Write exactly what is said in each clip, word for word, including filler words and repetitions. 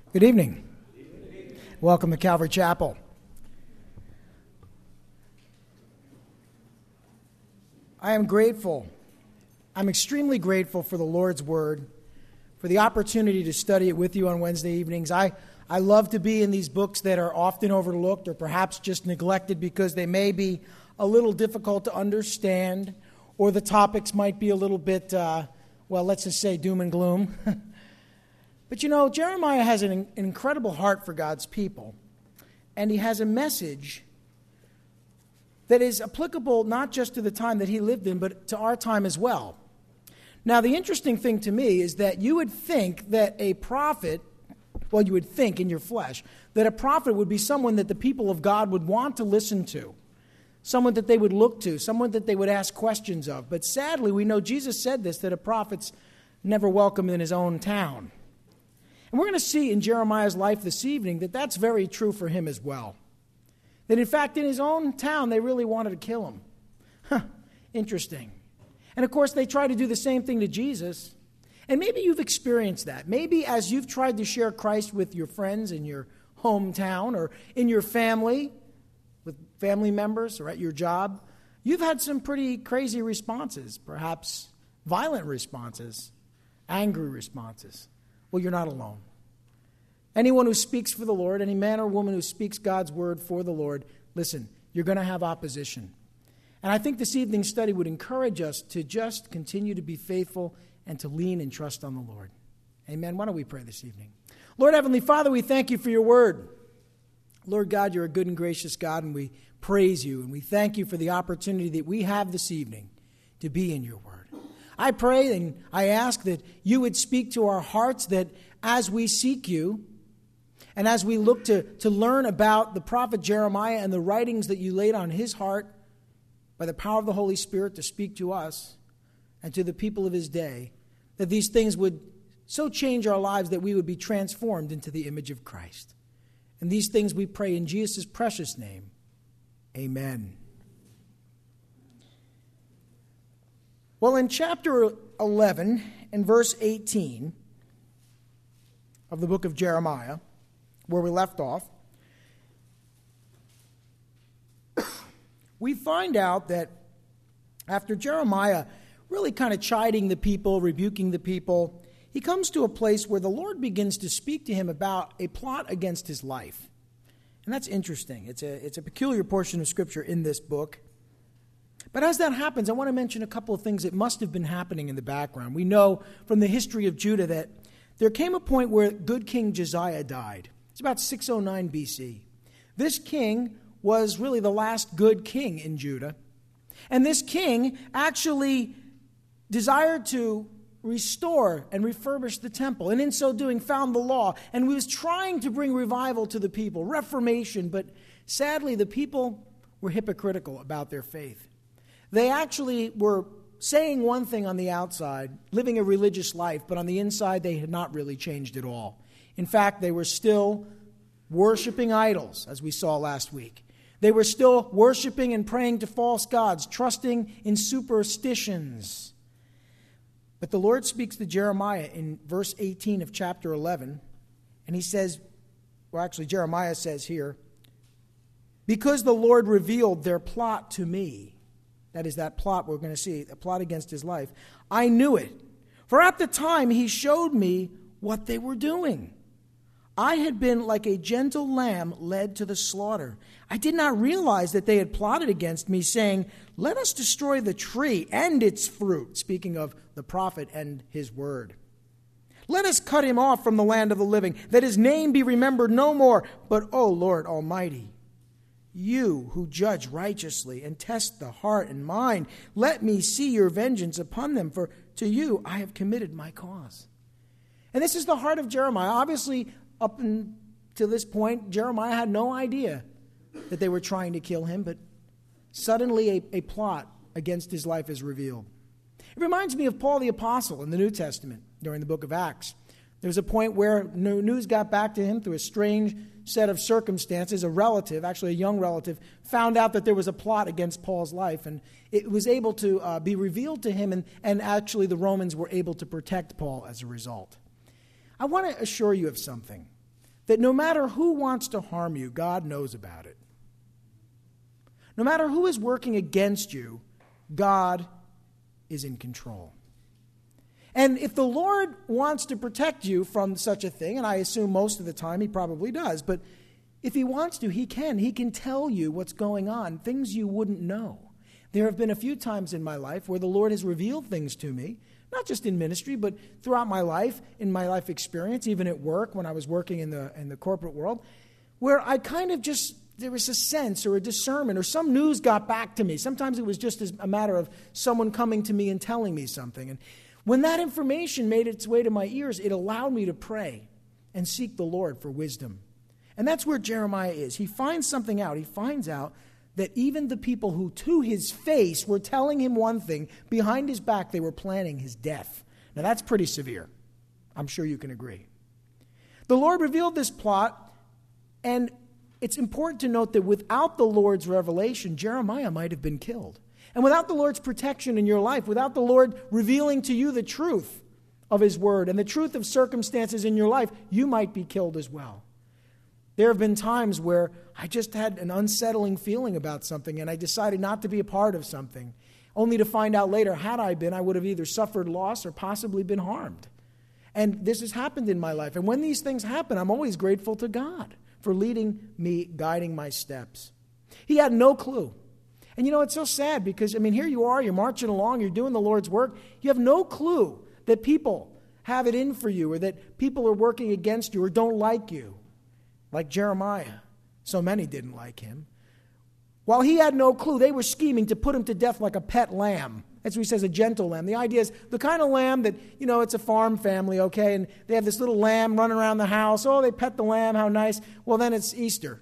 Good evening. Welcome to Calvary Chapel. I am grateful. I'm extremely grateful for the Lord's Word, for the opportunity to study it with you on Wednesday evenings. I, I love to be in these books that are often overlooked or perhaps just neglected because they may be a little difficult to understand, or the topics might be a little bit, uh, well, let's just say doom and gloom. But you know, Jeremiah has an, an incredible heart for God's people, and he has a message that is applicable not just to the time that he lived in, but to our time as well. Now, the interesting thing to me is that you would think that a prophet, well, you would think in your flesh, that a prophet would be someone that the people of God would want to listen to, someone that they would look to, someone that they would ask questions of. But sadly, we know Jesus said this, that a prophet's never welcome in his own town. And we're going to see in Jeremiah's life this evening that that's very true for him as well. That in fact, in his own town, they really wanted to kill him. Huh, interesting. And of course, they try to do the same thing to Jesus. And maybe you've experienced that. Maybe as you've tried to share Christ with your friends in your hometown or in your family, with family members or at your job, you've had some pretty crazy responses, perhaps violent responses, angry responses. Well, you're not alone. Anyone who speaks for the Lord, any man or woman who speaks God's word for the Lord, listen, you're going to have opposition. And I think this evening's study would encourage us to just continue to be faithful and to lean and trust on the Lord. Amen. Why don't we pray this evening? Lord Heavenly Father, we thank you for your word. Lord God, you're a good and gracious God, and we praise you, and we thank you for the opportunity that we have this evening to be in your word. I pray and I ask that you would speak to our hearts, that as we seek you and as we look to, to learn about the prophet Jeremiah and the writings that you laid on his heart by the power of the Holy Spirit to speak to us and to the people of his day, that these things would so change our lives that we would be transformed into the image of Christ. And these things we pray in Jesus' precious name. Amen. Well, in chapter eleven and verse eighteen of the book of Jeremiah, where we left off, we find out that after Jeremiah really kind of chiding the people, rebuking the people, he comes to a place where the Lord begins to speak to him about a plot against his life. And that's interesting. It's a, it's a peculiar portion of Scripture in this book. But as that happens, I want to mention a couple of things that must have been happening in the background. We know from the history of Judah that there came a point where good King Josiah died. It's about six oh nine B C. This king was really the last good king in Judah. And this king actually desired to restore and refurbish the temple, and in so doing found the law, and was trying to bring revival to the people, reformation, but sadly the people were hypocritical about their faith. They actually were saying one thing on the outside, living a religious life, but on the inside they had not really changed at all. In fact, they were still worshiping idols, as we saw last week. They were still worshiping and praying to false gods, trusting in superstitions. But the Lord speaks to Jeremiah in verse eighteen of chapter eleven, and he says, well, actually Jeremiah says here, because the Lord revealed their plot to me. That is that plot we're going to see, a plot against his life. I knew it, for at the time he showed me what they were doing. I had been like a gentle lamb led to the slaughter. I did not realize that they had plotted against me, saying, let us destroy the tree and its fruit, speaking of the prophet and his word. Let us cut him off from the land of the living, that his name be remembered no more. But, O Lord Almighty, you who judge righteously and test the heart and mind, let me see your vengeance upon them, for to you I have committed my cause. And this is the heart of Jeremiah. Obviously, up until this point, Jeremiah had no idea that they were trying to kill him, but suddenly a, a plot against his life is revealed. It reminds me of Paul the Apostle in the New Testament during the book of Acts. There was a point where news got back to him through a strange set of circumstances. A relative, actually a young relative, found out that there was a plot against Paul's life, and it was able to uh, be revealed to him, and, and actually the Romans were able to protect Paul as a result. I want to assure you of something. that no matter who wants to harm you, God knows about it. No matter who is working against you, God is in control. And if the Lord wants to protect you from such a thing, and I assume most of the time he probably does, but if he wants to, he can. He can tell you what's going on, things you wouldn't know. There have been a few times in my life where the Lord has revealed things to me, not just in ministry, but throughout my life, in my life experience, even at work when I was working in the in the corporate world, where I kind of just, there was a sense or a discernment or some news got back to me. Sometimes it was just as a matter of someone coming to me and telling me something. And when that information made its way to my ears, it allowed me to pray and seek the Lord for wisdom. And that's where Jeremiah is. He finds something out. He finds out that even the people who to his face were telling him one thing, behind his back they were planning his death. Now that's pretty severe. I'm sure you can agree. The Lord revealed this plot, and it's important to note that without the Lord's revelation, Jeremiah might have been killed. And without the Lord's protection in your life, without the Lord revealing to you the truth of his word and the truth of circumstances in your life, you might be killed as well. There have been times where I just had an unsettling feeling about something and I decided not to be a part of something, only to find out later, had I been, I would have either suffered loss or possibly been harmed. And this has happened in my life. And when these things happen, I'm always grateful to God for leading me, guiding my steps. He had no clue. And you know, it's so sad because, I mean, here you are, you're marching along, you're doing the Lord's work. You have no clue that people have it in for you or that people are working against you or don't like you. Like Jeremiah. So many didn't like him. While he had no clue, they were scheming to put him to death like a pet lamb. That's what he says, a gentle lamb. The idea is the kind of lamb that, you know, it's a farm family, okay, and they have this little lamb running around the house. Oh, they pet the lamb, how nice. Well, then it's Easter.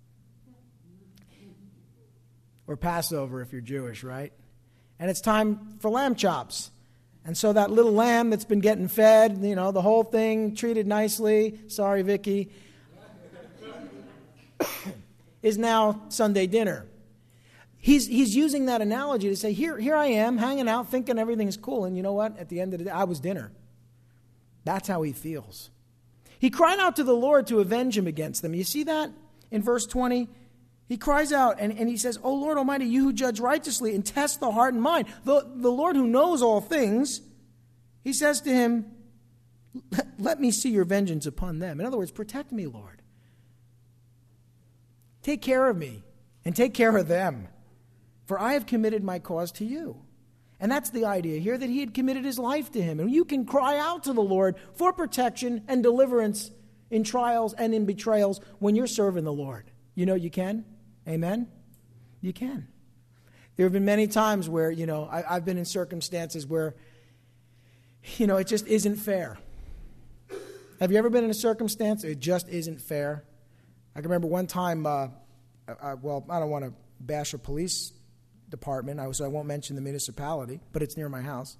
Or Passover if you're Jewish, right? And it's time for lamb chops. And so that little lamb that's been getting fed, you know, the whole thing, treated nicely, sorry, Vicky, is now Sunday dinner. He's he's using that analogy to say, here, here I am, hanging out, thinking everything's cool, and you know what? At the end of the day, I was dinner. That's how he feels. He cried out to the Lord to avenge him against them. You see that in verse twenty? He cries out and, and he says, "O Lord Almighty, you who judge righteously and test the heart and mind." The, the Lord who knows all things, he says to him, "Let me see your vengeance upon them." In other words, protect me, Lord. Take care of me and take care of them, for I have committed my cause to you. And that's the idea here, that he had committed his life to him. And you can cry out to the Lord for protection and deliverance in trials and in betrayals when you're serving the Lord. You know you can? Amen? You can. There have been many times where, you know, I, I've been in circumstances where, you know, it just isn't fair. Have you ever been in a circumstance it just isn't fair? I can remember one time, uh, I, well, I don't want to bash a police department, I, so I won't mention the municipality, but it's near my house.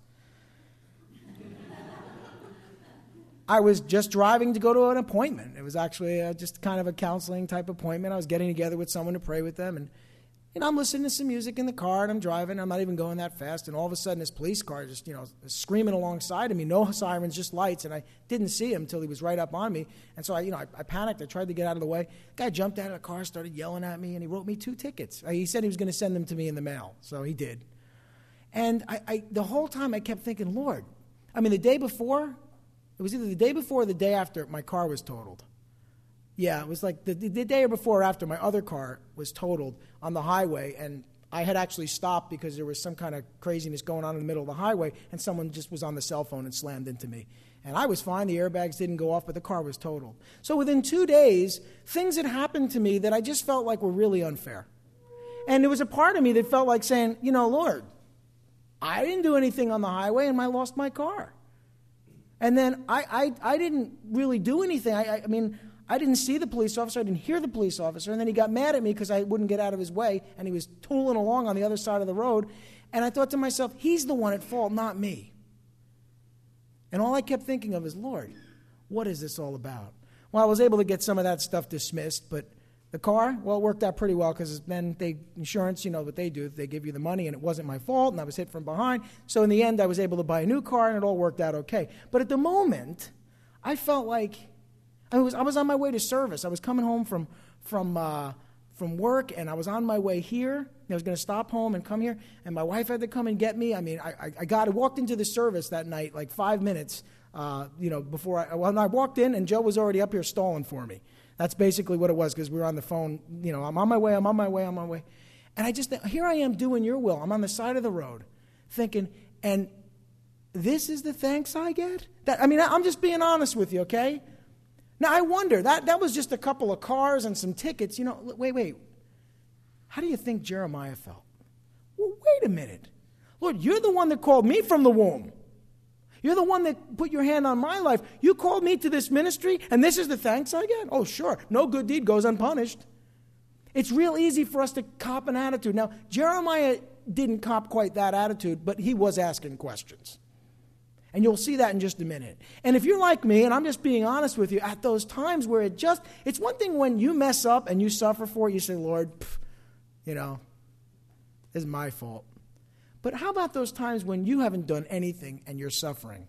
I was just driving to go to an appointment. It was actually uh, just kind of a counseling type appointment. I was getting together with someone to pray with them, and you know, I'm listening to some music in the car, and I'm driving. I'm not even going that fast, and all of a sudden, this police car just, you know, screaming alongside of me. No sirens, just lights, and I didn't see him until he was right up on me. And so I, you know, I, I panicked. I tried to get out of the way. The guy jumped out of the car, started yelling at me, and he wrote me two tickets. Uh, he said he was going to send them to me in the mail, so he did. And I, I, the whole time, I kept thinking, Lord, I mean, the day before, it was either the day before or the day after my car was totaled. Yeah, it was like the, the day before or after my other car was totaled on the highway, and I had actually stopped because there was some kind of craziness going on in the middle of the highway, and someone just was on the cell phone and slammed into me. And I was fine. The airbags didn't go off, but the car was totaled. So within two days, things had happened to me that I just felt like were really unfair. And there was a part of me that felt like saying, you know, Lord, I didn't do anything on the highway, and I lost my car. And then I, I, I didn't really do anything. I, I, I mean... I didn't see the police officer. I didn't hear the police officer. And then he got mad at me because I wouldn't get out of his way. And he was tooling along on the other side of the road. And I thought to myself, he's the one at fault, not me. And all I kept thinking of is, Lord, what is this all about? Well, I was able to get some of that stuff dismissed. But the car, well, it worked out pretty well because then they, insurance, you know what they do. They give you the money, and it wasn't my fault, and I was hit from behind. So in the end, I was able to buy a new car, and it all worked out okay. But at the moment, I felt like... I was, I was on my way to service. I was coming home from from uh, from work, and I was on my way here. I was going to stop home and come here, and my wife had to come and get me. I mean, I, I got I walked into the service that night like five minutes, uh, you know, before I, when I walked in, and Joe was already up here stalling for me. That's basically what it was, because we were on the phone. You know, I'm on my way, I'm on my way, I'm on my way. And I just, here I am doing your will. I'm on the side of the road thinking, and this is the thanks I get? That, I mean, I'm just being honest with you, okay? Now, I wonder, that, that was just a couple of cars and some tickets. You know, wait, wait. How do you think Jeremiah felt? Well, wait a minute. Lord, you're the one that called me from the womb. You're the one that put your hand on my life. You called me to this ministry, and this is the thanks I get? Oh, sure. No good deed goes unpunished. It's real easy for us to cop an attitude. Now, Jeremiah didn't cop quite that attitude, but he was asking questions. And you'll see that in just a minute. And if you're like me, and I'm just being honest with you, at those times where it just, it's one thing when you mess up and you suffer for it, you say, Lord, pff, you know, it's my fault. But how about those times when you haven't done anything and you're suffering?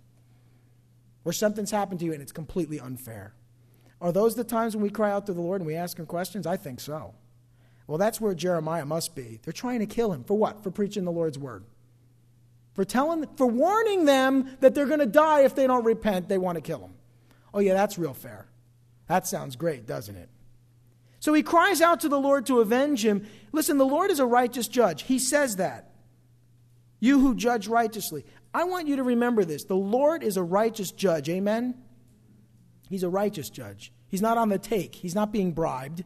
Or something's happened to you and it's completely unfair? Are those the times when we cry out to the Lord and we ask him questions? I think so. Well, that's where Jeremiah must be. They're trying to kill him. For what? For preaching the Lord's word. For telling, for warning them that they're going to die if they don't repent. They want to kill him. Oh yeah, that's real fair. That sounds great, doesn't it? So he cries out to the Lord to avenge him. Listen, the Lord is a righteous judge. He says that. You who judge righteously. I want you to remember this. The Lord is a righteous judge. Amen? He's a righteous judge. He's not on the take. He's not being bribed.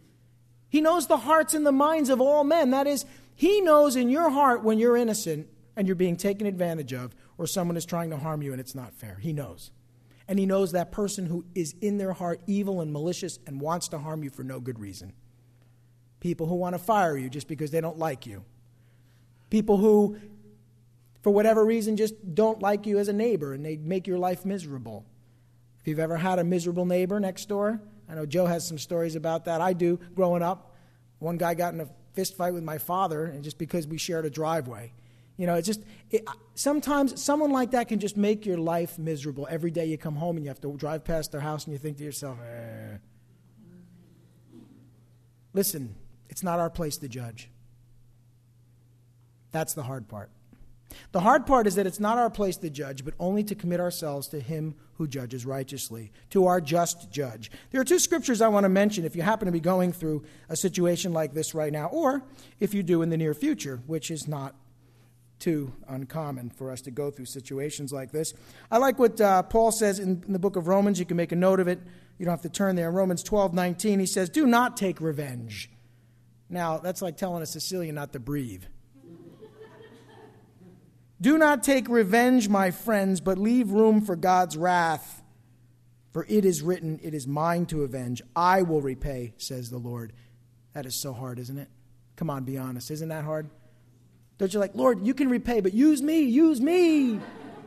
He knows the hearts and the minds of all men. That is, he knows in your heart when you're innocent and you're being taken advantage of, or someone is trying to harm you and it's not fair. He knows. And he knows that person who is in their heart evil and malicious and wants to harm you for no good reason. People who want to fire you just because they don't like you. People who, for whatever reason, just don't like you as a neighbor and they make your life miserable. If you've ever had a miserable neighbor next door, I know Joe has some stories about that. I do, growing up. One guy got in a fist fight with my father, and just because we shared a driveway. You know, it's just, it, sometimes someone like that can just make your life miserable. Every day you come home and you have to drive past their house and you think to yourself, eh. Listen, it's not our place to judge. That's the hard part. The hard part is that it's not our place to judge, but only to commit ourselves to him who judges righteously, to our just judge. There are two scriptures I want to mention if you happen to be going through a situation like this right now, or if you do in the near future, which is not too uncommon for us to go through situations like this. I like what uh, Paul says in, in the book of Romans. You can make a note of it. You don't have to turn there. In Romans twelve nineteen, he says, do not take revenge. Now, that's like telling a Sicilian not to breathe. Do not take revenge, my friends, but leave room for God's wrath. For it is written, it is mine to avenge. I will repay, says the Lord. That is so hard, isn't it? Come on, be honest. Isn't that hard? Don't you like, Lord, you can repay, but use me, use me.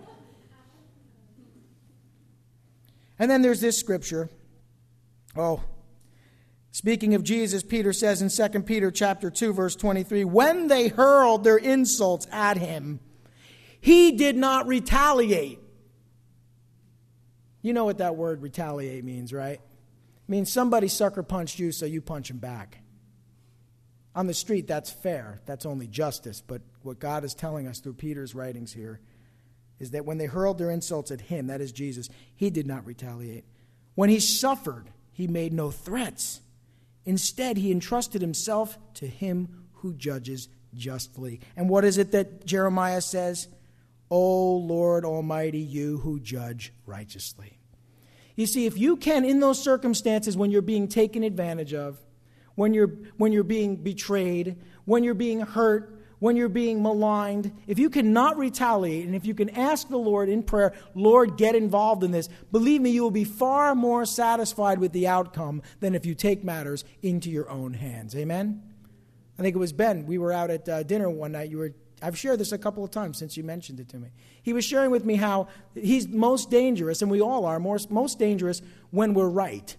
And then there's this scripture. Oh, speaking of Jesus, Peter says in Second Peter chapter two, verse twenty-three, when they hurled their insults at him, he did not retaliate. You know what that word retaliate means, right? It means somebody sucker punched you, so you punch him back. On the street, that's fair. That's only justice. But what God is telling us through Peter's writings here is that when they hurled their insults at him, that is Jesus, he did not retaliate. When he suffered, he made no threats. Instead, he entrusted himself to him who judges justly. And what is it that Jeremiah says? O Lord Almighty, you who judge righteously. You see, if you can, in those circumstances when you're being taken advantage of, when you're when you're being betrayed, when you're being hurt, when you're being maligned, if you cannot retaliate, and if you can ask the Lord in prayer, Lord, get involved in this, believe me, you will be far more satisfied with the outcome than if you take matters into your own hands. Amen? I think it was Ben. We were out at uh, dinner one night. You were. I've shared this a couple of times since you mentioned it to me. He was sharing with me how he's most dangerous, and we all are most, most dangerous when we're right.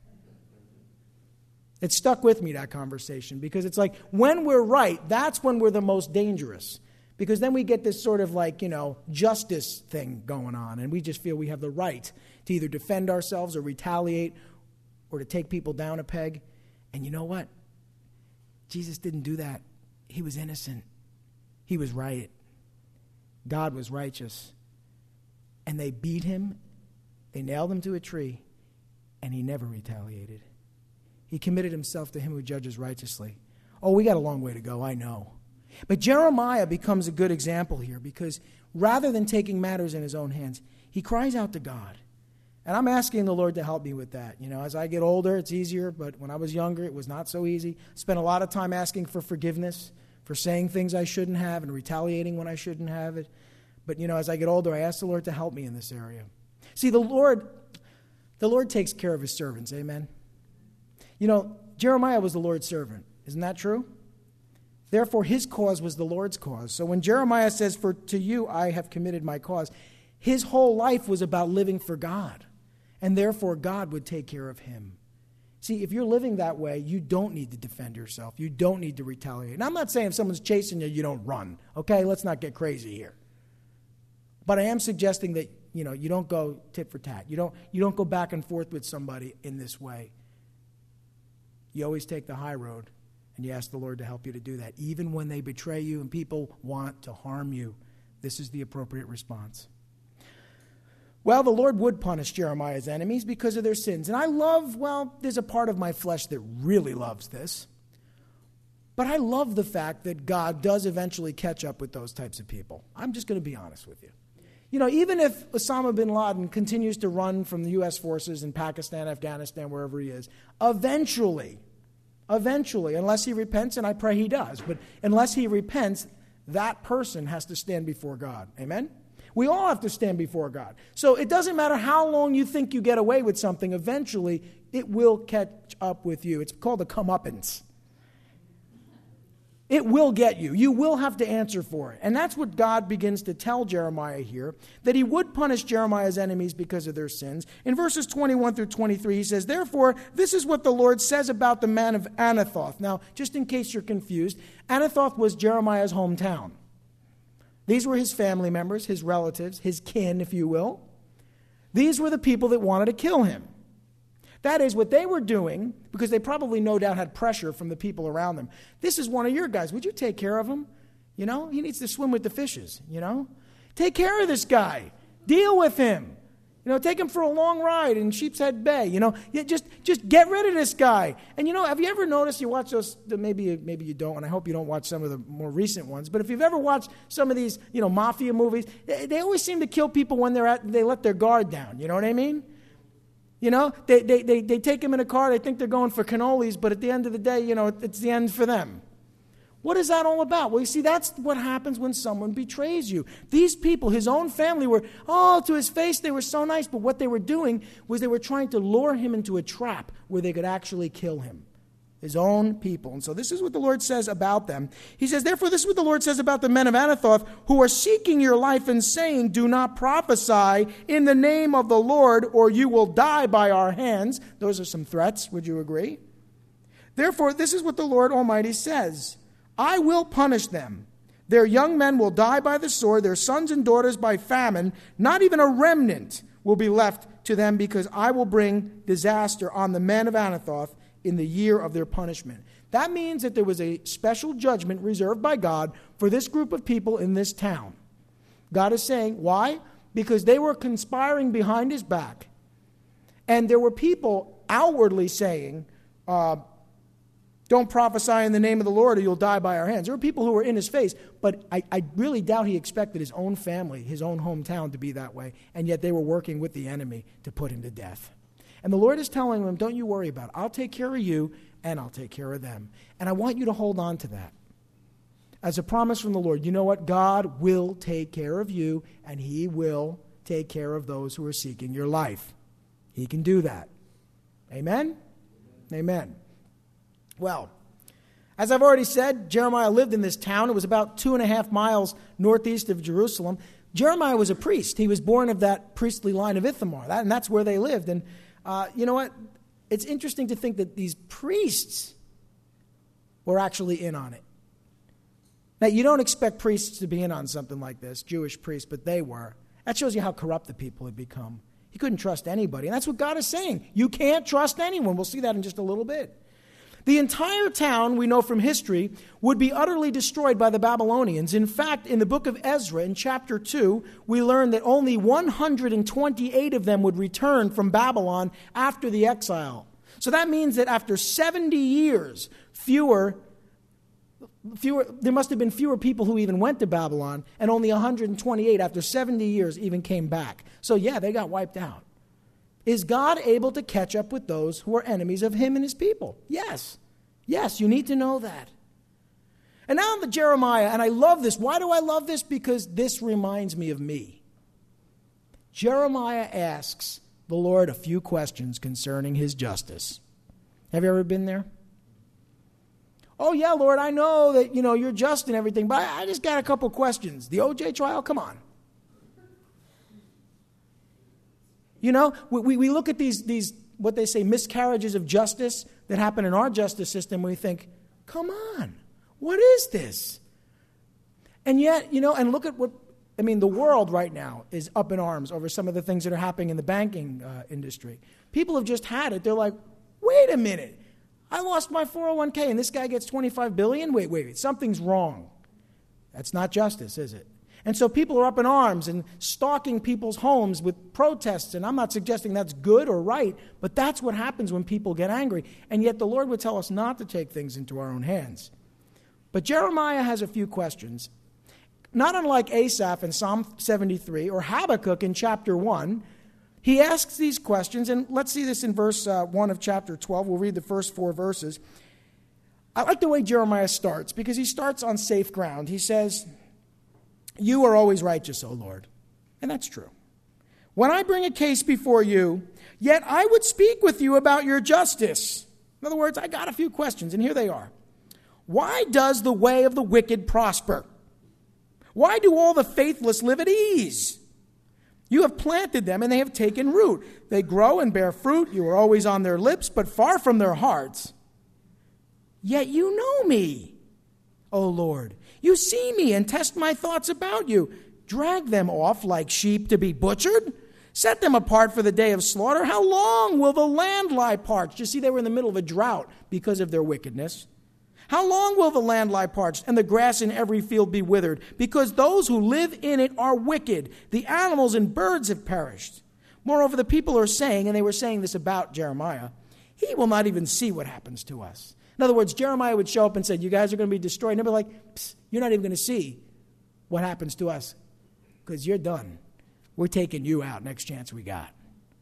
It stuck with me, that conversation, because it's like when we're right, that's when we're the most dangerous. Because then we get this sort of like, you know, justice thing going on, and we just feel we have the right to either defend ourselves or retaliate or to take people down a peg. And you know what? Jesus didn't do that. He was innocent. He was right. God was righteous. And they beat him. They nailed him to a tree. And he never retaliated. He committed himself to him who judges righteously. Oh, we got a long way to go, I know. But Jeremiah becomes a good example here because rather than taking matters in his own hands, he cries out to God. And I'm asking the Lord to help me with that. You know, as I get older, it's easier, but when I was younger, it was not so easy. Spent a lot of time asking for forgiveness, for saying things I shouldn't have and retaliating when I shouldn't have it. But, you know, as I get older, I ask the Lord to help me in this area. See, the Lord, the Lord takes care of his servants, amen? You know, Jeremiah was the Lord's servant. Isn't that true? Therefore, his cause was the Lord's cause. So when Jeremiah says, "For to you I have committed my cause," his whole life was about living for God. And therefore, God would take care of him. See, if you're living that way, you don't need to defend yourself. You don't need to retaliate. And I'm not saying if someone's chasing you, you don't run. Okay, let's not get crazy here. But I am suggesting that, you know, you don't go tit for tat. You don't, you don't go back and forth with somebody in this way. You always take the high road. And you ask the Lord to help you to do that. Even when they betray you and people want to harm you, this is the appropriate response. Well, the Lord would punish Jeremiah's enemies because of their sins. And I love, well, there's a part of my flesh that really loves this. But I love the fact that God does eventually catch up with those types of people. I'm just going to be honest with you. You know, even if Osama bin Laden continues to run from the U S forces in Pakistan, Afghanistan, wherever he is, eventually... Eventually, unless he repents, and I pray he does, but unless he repents, that person has to stand before God. Amen? We all have to stand before God. So it doesn't matter how long you think you get away with something, eventually it will catch up with you. It's called a comeuppance. It will get you. You will have to answer for it. And that's what God begins to tell Jeremiah here, that he would punish Jeremiah's enemies because of their sins. In verses twenty-one through twenty-three, he says, "Therefore, this is what the Lord says about the man of Anathoth." Now, just in case you're confused, Anathoth was Jeremiah's hometown. These were his family members, his relatives, his kin, if you will. These were the people that wanted to kill him. That is what they were doing, because they probably no doubt had pressure from the people around them. This is one of your guys. Would you take care of him? You know, he needs to swim with the fishes, you know. Take care of this guy. Deal with him. You know, take him for a long ride in Sheepshead Bay. You know, you just just get rid of this guy. And, you know, have you ever noticed, you watch those, maybe, maybe you don't, and I hope you don't watch some of the more recent ones, but if you've ever watched some of these, you know, mafia movies, they, they always seem to kill people when they're at, they let their guard down. You know what I mean? You know, they, they, they, they take them in a car, they think they're going for cannolis, but at the end of the day, you know, it's the end for them. What is that all about? Well, you see, that's what happens when someone betrays you. These people, his own family, were, oh, to his face, they were so nice, but what they were doing was they were trying to lure him into a trap where they could actually kill him. His own people. And so this is what the Lord says about them. He says, "Therefore, this is what the Lord says about the men of Anathoth who are seeking your life and saying, 'Do not prophesy in the name of the Lord, or you will die by our hands.'" Those are some threats. Would you agree? "Therefore, this is what the Lord Almighty says. I will punish them. Their young men will die by the sword, their sons and daughters by famine. Not even a remnant will be left to them, because I will bring disaster on the men of Anathoth in the year of their punishment." That means that there was a special judgment reserved by God for this group of people in this town. God is saying, why? Because they were conspiring behind his back. And there were people outwardly saying, uh, "Don't prophesy in the name of the Lord or you'll die by our hands." There were people who were in his face, but I, I really doubt he expected his own family, his own hometown to be that way. And yet they were working with the enemy to put him to death. And the Lord is telling them, don't you worry about it. I'll take care of you, and I'll take care of them. And I want you to hold on to that. As a promise from the Lord, you know what? God will take care of you, and he will take care of those who are seeking your life. He can do that. Amen? Amen. Well, as I've already said, Jeremiah lived in this town. It was about two and a half miles northeast of Jerusalem. Jeremiah was a priest. He was born of that priestly line of Ithamar, that, and that's where they lived. And uh, you know what? It's interesting to think that these priests were actually in on it. Now, you don't expect priests to be in on something like this, Jewish priests, but they were. That shows you how corrupt the people had become. He couldn't trust anybody. And that's what God is saying. You can't trust anyone. We'll see that in just a little bit. The entire town, we know from history, would be utterly destroyed by the Babylonians. In fact, in the book of Ezra, in chapter two, we learn that only one hundred twenty-eight of them would return from Babylon after the exile. So that means that after seventy years, fewer Fewer, there must have been fewer people who even went to Babylon, and only one hundred twenty-eight after seventy years even came back. So yeah, they got wiped out. Is God able to catch up with those who are enemies of him and his people? Yes. Yes, you need to know that. And now on to Jeremiah, and I love this. Why do I love this? Because this reminds me of me. Jeremiah asks the Lord a few questions concerning his justice. Have you ever been there? Oh, yeah, Lord, I know that, you know, you're just and everything, but I, I just got a couple questions. The O J trial, come on. You know, we, we look at these, these, what they say, miscarriages of justice that happen in our justice system, and we think, come on, what is this? And yet, you know, and look at what, I mean, the world right now is up in arms over some of the things that are happening in the banking uh, industry. People have just had it. They're like, wait a minute. I lost my four oh one k and this guy gets twenty-five billion dollars? Wait, wait, wait, something's wrong. That's not justice, is it? And so people are up in arms and stalking people's homes with protests, and I'm not suggesting that's good or right, but that's what happens when people get angry. And yet the Lord would tell us not to take things into our own hands. But Jeremiah has a few questions. Not unlike Asaph in Psalm seventy-three or Habakkuk in chapter one, he asks these questions, and let's see this in verse uh, one of chapter twelve. We'll read the first four verses. I like the way Jeremiah starts, because he starts on safe ground. He says, you are always righteous, O Lord. And that's true. When I bring a case before you, yet I would speak with you about your justice. In other words, I got a few questions, and here they are. Why does the way of the wicked prosper? Why do all the faithless live at ease? You have planted them, and they have taken root. They grow and bear fruit. You are always on their lips, but far from their hearts. Yet you know me, O Lord. You see me and test my thoughts about you. Drag them off like sheep to be butchered. Set them apart for the day of slaughter. How long will the land lie parched? You see, they were in the middle of a drought because of their wickedness. How long will the land lie parched and the grass in every field be withered? Because those who live in it are wicked. The animals and birds have perished. Moreover, the people are saying, and they were saying this about Jeremiah, he will not even see what happens to us. In other words, Jeremiah would show up and say, you guys are going to be destroyed. And they'd be like, psst, you're not even going to see what happens to us because you're done. We're taking you out next chance we got.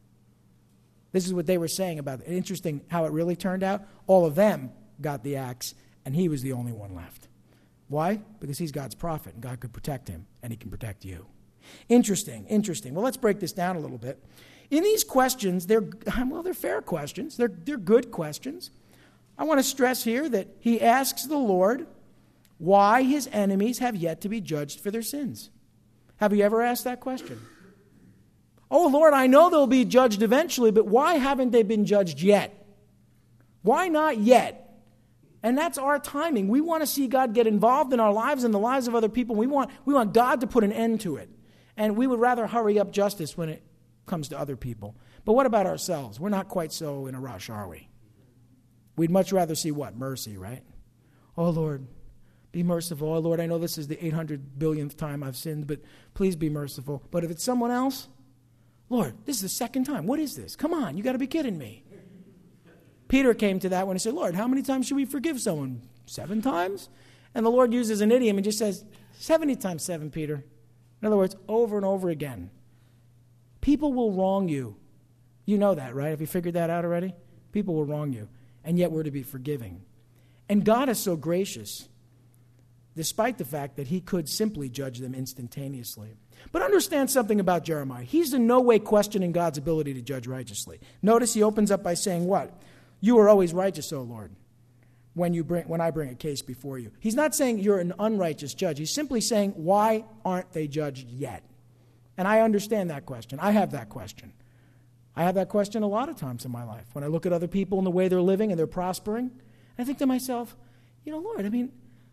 This is what they were saying about it. Interesting how it really turned out. All of them got the axe, and he was the only one left. Why? Because he's God's prophet, and God could protect him, and he can protect you. Interesting, interesting. Well, let's break this down a little bit. In these questions, they're, well, they're fair questions. They're, they're good questions. I want to stress here that he asks the Lord why his enemies have yet to be judged for their sins. Have you ever asked that question? Oh, Lord, I know they'll be judged eventually, but why haven't they been judged yet? Why not yet? And that's our timing. We want to see God get involved in our lives and the lives of other people. We want, we want God to put an end to it. And we would rather hurry up justice when it comes to other people. But what about ourselves? We're not quite so in a rush, are we? We'd much rather see what? Mercy, right? Oh, Lord, be merciful. Oh, Lord, I know this is the eight hundred billionth time I've sinned, but please be merciful. But if it's someone else, Lord, this is the second time. What is this? Come on, you got to be kidding me. Peter came to that when he said, Lord, how many times should we forgive someone? Seven times? And the Lord uses an idiom and just says, seventy times seven, Peter. In other words, over and over again. People will wrong you. You know that, right? Have you figured that out already? People will wrong you. And yet we're to be forgiving. And God is so gracious, despite the fact that he could simply judge them instantaneously. But understand something about Jeremiah. He's in no way questioning God's ability to judge righteously. Notice he opens up by saying what? You are always righteous, O Lord, when you bring when I bring a case before you. He's not saying you're an unrighteous judge. He's simply saying, why aren't they judged yet? And I understand that question. I have that question. I have that question a lot of times in my life. When I look at other people and the way they're living and they're prospering, I think to myself, you know, Lord, I mean,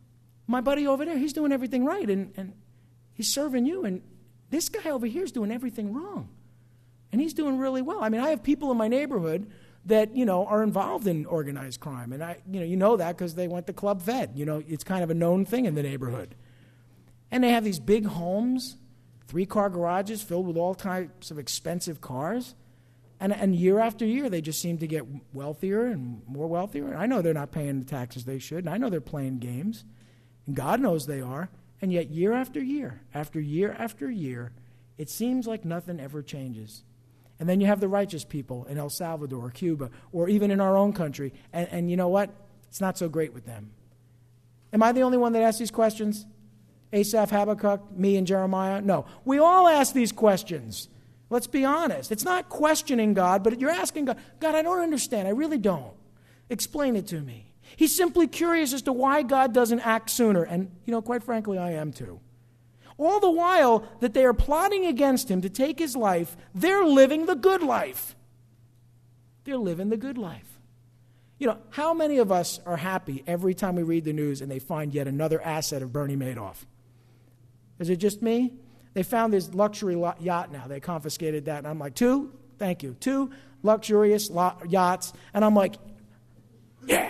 my buddy over there, he's doing everything right, and, and he's serving you, and this guy over here is doing everything wrong. And he's doing really well. I mean, I have people in my neighborhood that, you know, are involved in organized crime. And I, you know, you know that because they went to Club Fed. You know, it's kind of a known thing in the neighborhood. And they have these big homes, three-car garages filled with all types of expensive cars. And, and year after year, they just seem to get wealthier and more wealthier. And I know they're not paying the taxes they should. And I know they're playing games. And God knows they are. And yet year after year, after year after year, it seems like nothing ever changes. And then you have the righteous people in El Salvador or Cuba or even in our own country. And, and you know what? It's not so great with them. Am I the only one that asks these questions? Asaph, Habakkuk, me, and Jeremiah? No. We all ask these questions. Let's be honest. It's not questioning God, but you're asking God, God, I don't understand. I really don't. Explain it to me. He's simply curious as to why God doesn't act sooner. And, you know, quite frankly, I am too. All the while that they are plotting against him to take his life, they're living the good life. They're living the good life. You know, how many of us are happy every time we read the news and they find yet another asset of Bernie Madoff? Is it just me? They found this luxury yacht now. They confiscated that. And I'm like, two? Thank you. Two luxurious yachts. And I'm like, yeah.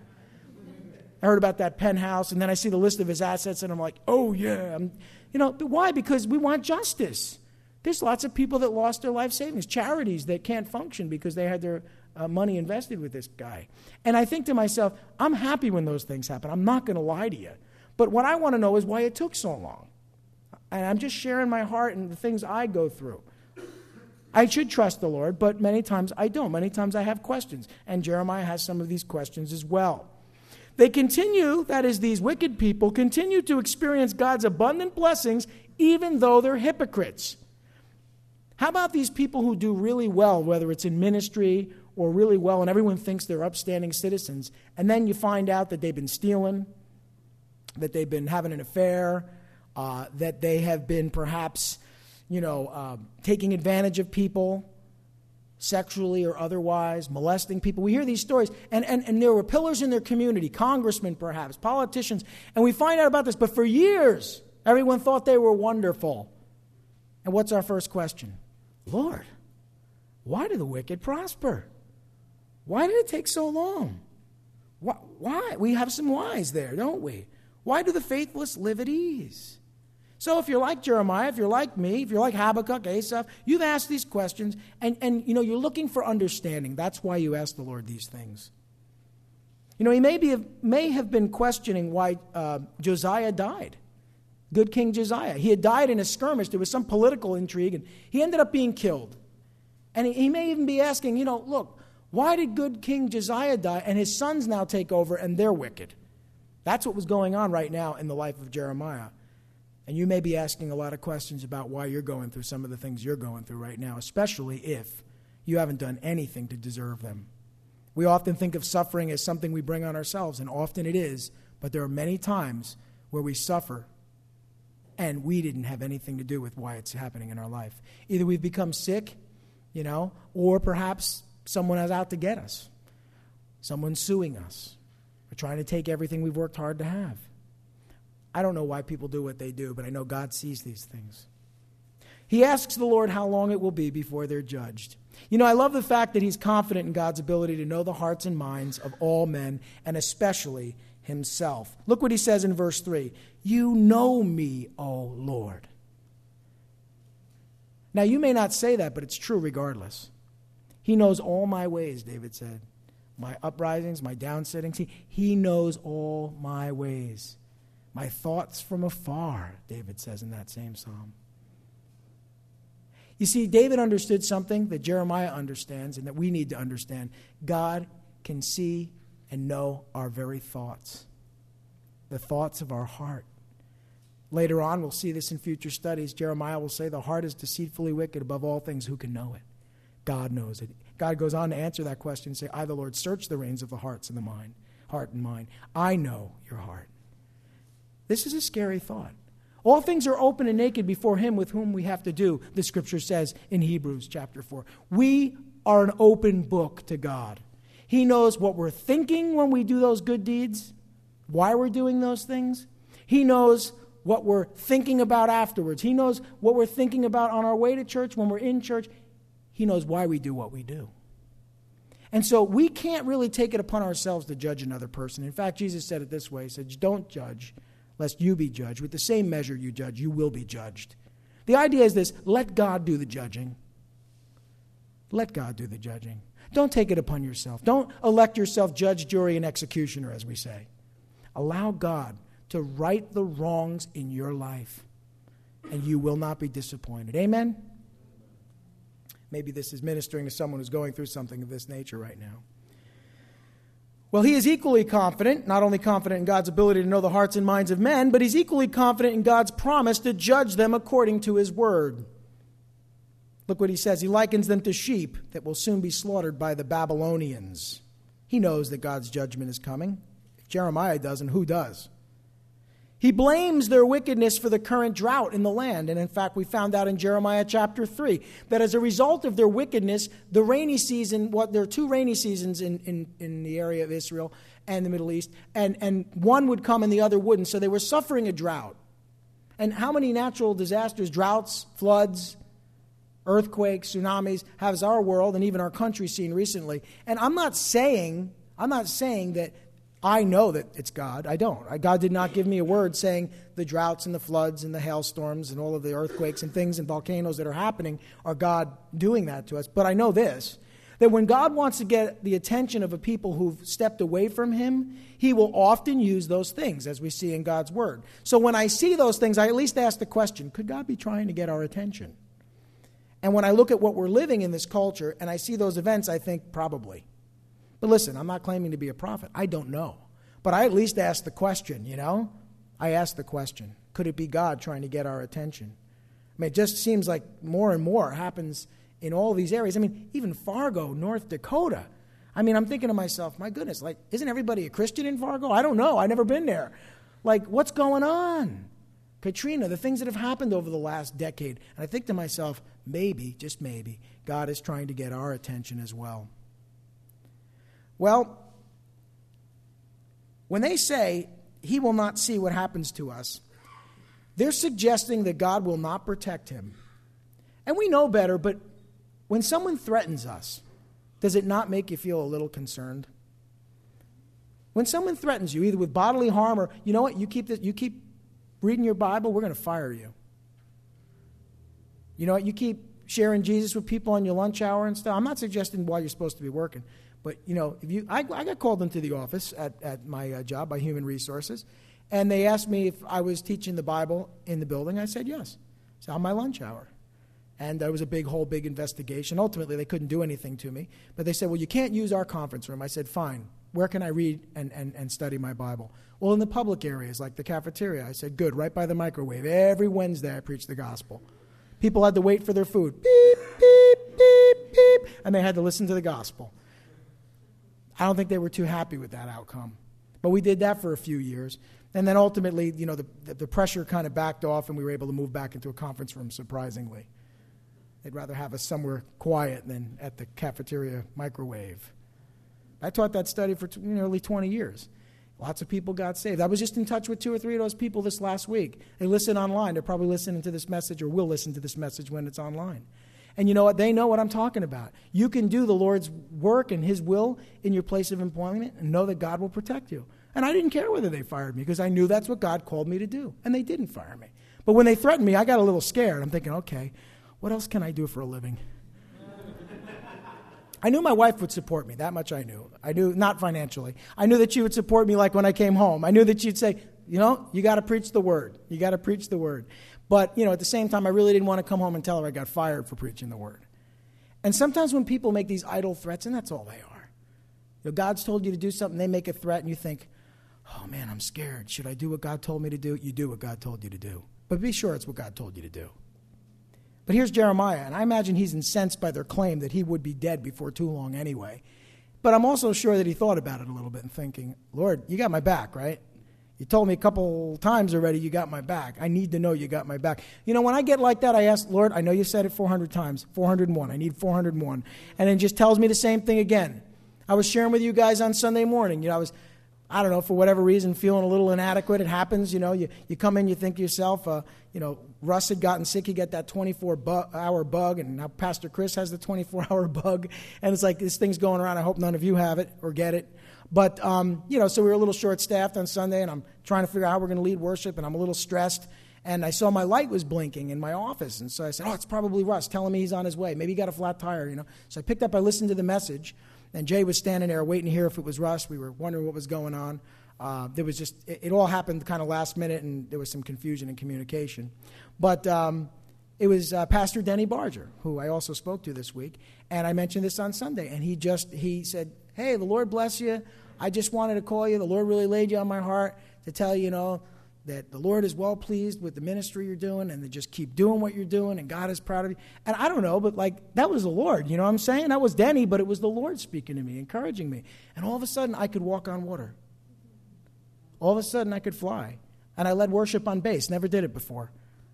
I heard about that penthouse, and then I see the list of his assets, and I'm like, oh, yeah. I'm, you know, why? Because we want justice. There's lots of people that lost their life savings, charities that can't function because they had their uh, money invested with this guy. And I think to myself, I'm happy when those things happen. I'm not going to lie to you. But what I want to know is why it took so long. And I'm just sharing my heart and the things I go through. I should trust the Lord, but many times I don't. Many times I have questions, and Jeremiah has some of these questions as well. They continue, that is, these wicked people, continue to experience God's abundant blessings even though they're hypocrites. How about these people who do really well, whether it's in ministry or really well, and everyone thinks they're upstanding citizens, and then you find out that they've been stealing, that they've been having an affair, uh, that they have been perhaps, you know, uh, taking advantage of people, sexually or otherwise, molesting people. We hear these stories, and, and, and there were pillars in their community, congressmen perhaps, politicians, and we find out about this. But for years, everyone thought they were wonderful. And what's our first question? Lord, why do the wicked prosper? Why did it take so long? Why? why? We have some whys there, don't we? Why do the faithless live at ease? So if you're like Jeremiah, if you're like me, if you're like Habakkuk, Asaph, you've asked these questions, and, and you know, you're looking for understanding. That's why you ask the Lord these things. You know, he may, be, may have been questioning why uh, Josiah died. Good King Josiah. He had died in a skirmish. There was some political intrigue, and he ended up being killed. And he, he may even be asking, you know, look, why did good King Josiah die, and his sons now take over, and they're wicked? That's what was going on right now in the life of Jeremiah. And you may be asking a lot of questions about why you're going through some of the things you're going through right now, especially if you haven't done anything to deserve them. We often think of suffering as something we bring on ourselves, and often it is, but there are many times where we suffer and we didn't have anything to do with why it's happening in our life. Either we've become sick, you know, or perhaps someone is out to get us. Someone's suing us or trying to take everything we've worked hard to have. I don't know why people do what they do, but I know God sees these things. He asks the Lord how long it will be before they're judged. You know, I love the fact that he's confident in God's ability to know the hearts and minds of all men, and especially himself. Look what he says in verse three. You know me, O Lord. Now, you may not say that, but it's true regardless. He knows all my ways, David said. My uprisings, my downsittings. He, he knows all my ways. My thoughts from afar, David says in that same psalm. You see, David understood something that Jeremiah understands and that we need to understand. God can see and know our very thoughts, the thoughts of our heart. Later on, we'll see this in future studies. Jeremiah will say, the heart is deceitfully wicked above all things. Who can know it? God knows it. God goes on to answer that question and say, I, the Lord, search the reins of the hearts and the mind, heart and mind. I know your heart. This is a scary thought. All things are open and naked before him with whom we have to do, the scripture says in Hebrews chapter four. We are an open book to God. He knows what we're thinking when we do those good deeds, why we're doing those things. He knows what we're thinking about afterwards. He knows what we're thinking about on our way to church, when we're in church. He knows why we do what we do. And so we can't really take it upon ourselves to judge another person. In fact, Jesus said it this way. He said, don't judge, lest you be judged. With the same measure you judge, you will be judged. The idea is this: let God do the judging. Let God do the judging. Don't take it upon yourself. Don't elect yourself judge, jury, and executioner, as we say. Allow God to right the wrongs in your life, and you will not be disappointed. Amen? Maybe this is ministering to someone who's going through something of this nature right now. Well, he is equally confident, not only confident in God's ability to know the hearts and minds of men, but he's equally confident in God's promise to judge them according to his word. Look what he says. He likens them to sheep that will soon be slaughtered by the Babylonians. He knows that God's judgment is coming. If Jeremiah doesn't, who does? He blames their wickedness for the current drought in the land. And in fact, we found out in Jeremiah chapter three that as a result of their wickedness, the rainy season, what there are two rainy seasons in, in, in the area of Israel and the Middle East, and, and one would come and the other wouldn't. So they were suffering a drought. And how many natural disasters, droughts, floods, earthquakes, tsunamis has our world and even our country seen recently? And I'm not saying, I'm not saying that I know that it's God. I don't. God did not give me a word saying the droughts and the floods and the hailstorms and all of the earthquakes and things and volcanoes that are happening are God doing that to us. But I know this, that when God wants to get the attention of a people who've stepped away from him, he will often use those things, as we see in God's word. So when I see those things, I at least ask the question, could God be trying to get our attention? And when I look at what we're living in this culture and I see those events, I think probably. But listen, I'm not claiming to be a prophet. I don't know. But I at least ask the question, you know? I ask the question, could it be God trying to get our attention? I mean, it just seems like more and more happens in all these areas. I mean, even Fargo, North Dakota. I mean, I'm thinking to myself, my goodness, like, isn't everybody a Christian in Fargo? I don't know. I've never been there. Like, what's going on? Katrina, the things that have happened over the last decade. And I think to myself, maybe, just maybe, God is trying to get our attention as well. Well, when they say he will not see what happens to us, they're suggesting that God will not protect him. And we know better, but when someone threatens us, does it not make you feel a little concerned? When someone threatens you, either with bodily harm or, you know what, you keep this, you keep reading your Bible, we're going to fire you. You know what, you keep sharing Jesus with people on your lunch hour and stuff. I'm not suggesting while you're supposed to be working. But, you know, if you, I, I got called into the office at, at my uh, job by Human Resources, and they asked me if I was teaching the Bible in the building. I said yes. It's on my lunch hour. And there was a big, whole big investigation. Ultimately, they couldn't do anything to me. But they said, well, you can't use our conference room. I said, fine. Where can I read and, and, and study my Bible? Well, in the public areas, like the cafeteria. I said, good, right by the microwave. Every Wednesday I preach the gospel. People had to wait for their food. Beep, beep, beep, beep. And they had to listen to the gospel. I don't think they were too happy with that outcome. But we did that for a few years. And then ultimately, you know, the, the pressure kind of backed off and we were able to move back into a conference room, surprisingly. They'd rather have us somewhere quiet than at the cafeteria microwave. I taught that study for nearly twenty years. Lots of people got saved. I was just in touch with two or three of those people this last week. They listen online. They're probably listening to this message or will listen to this message when it's online. And you know what? They know what I'm talking about. You can do the Lord's work and his will in your place of employment and know that God will protect you. And I didn't care whether they fired me because I knew that's what God called me to do. And they didn't fire me. But when they threatened me, I got a little scared. I'm thinking, okay, what else can I do for a living? I knew my wife would support me. That much I knew. I knew, not financially. I knew that she would support me like when I came home. I knew that she'd say, you know, you got to preach the word. You got to preach the word. But, you know, at the same time, I really didn't want to come home and tell her I got fired for preaching the word. And sometimes when people make these idle threats, and that's all they are. You know, God's told you to do something, they make a threat, and you think, oh, man, I'm scared. Should I do what God told me to do? You do what God told you to do. But be sure it's what God told you to do. But here's Jeremiah, and I imagine he's incensed by their claim that he would be dead before too long anyway. But I'm also sure that he thought about it a little bit and thinking, Lord, you got my back, right? You told me a couple times already you got my back. I need to know you got my back. You know, when I get like that, I ask, Lord, I know you said it four hundred times, four hundred one. I need four hundred one. And it just tells me the same thing again. I was sharing with you guys on Sunday morning. You know, I was, I don't know, for whatever reason, feeling a little inadequate. It happens, you know. You, you come in, you think to yourself, uh, you know, Russ had gotten sick. He got that twenty-four hour bug, and now Pastor Chris has the twenty-four hour bug. And it's like, this thing's going around. I hope none of you have it or get it. But, um, you know, so we were a little short-staffed on Sunday, and I'm trying to figure out how we're going to lead worship, and I'm a little stressed. And I saw my light was blinking in my office. And so I said, oh, it's probably Russ telling me he's on his way. Maybe he got a flat tire, you know. So I picked up, I listened to the message, and Jay was standing there waiting to hear if it was Russ. We were wondering what was going on. Uh, there was just, it, it all happened kind of last minute, and there was some confusion in communication. But um, it was uh, Pastor Denny Barger, who I also spoke to this week, and I mentioned this on Sunday, and he just, he said, hey, the Lord bless you. I just wanted to call you. The Lord really laid you on my heart to tell you, you know, that the Lord is well pleased with the ministry you're doing, and to just keep doing what you're doing, and God is proud of you. And I don't know, but like, that was the Lord, you know what I'm saying? That was Denny, but it was the Lord speaking to me, encouraging me. And all of a sudden, I could walk on water. All of a sudden, I could fly. And I led worship on bass. Never did it before.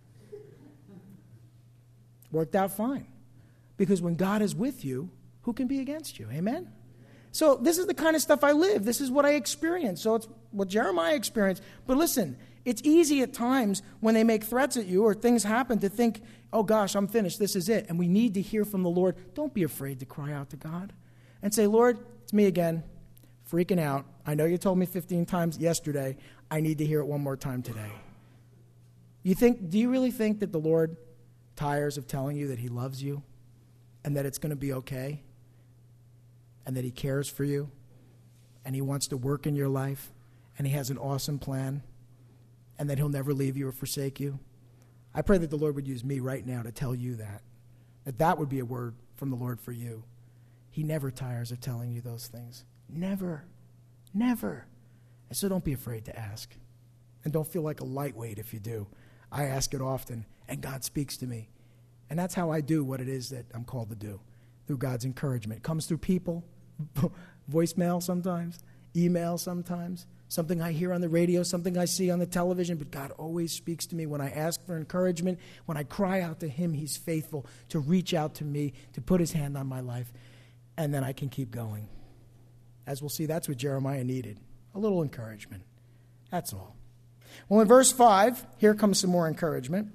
Worked out fine. Because when God is with you, who can be against you? Amen? So this is the kind of stuff I live. This is what I experience. So it's what Jeremiah experienced. But listen, it's easy at times when they make threats at you or things happen to think, oh gosh, I'm finished. This is it. And we need to hear from the Lord. Don't be afraid to cry out to God and say, Lord, it's me again, freaking out. I know you told me fifteen times yesterday. I need to hear it one more time today. You think? Do you really think that the Lord tires of telling you that he loves you and that it's going to be okay and that he cares for you and he wants to work in your life and he has an awesome plan and that he'll never leave you or forsake you? I pray that the Lord would use me right now to tell you that, that that would be a word from the Lord for you. He never tires of telling you those things. Never. Never. And so don't be afraid to ask. And don't feel like a lightweight if you do. I ask it often, and God speaks to me. And that's how I do what it is that I'm called to do, through God's encouragement. It comes through people, voicemail sometimes, email sometimes, something I hear on the radio, something I see on the television, but God always speaks to me when I ask for encouragement. When I cry out to him, he's faithful to reach out to me, to put his hand on my life, and then I can keep going. As we'll see, that's what Jeremiah needed, a little encouragement. That's all. Well, in verse five, here comes some more encouragement.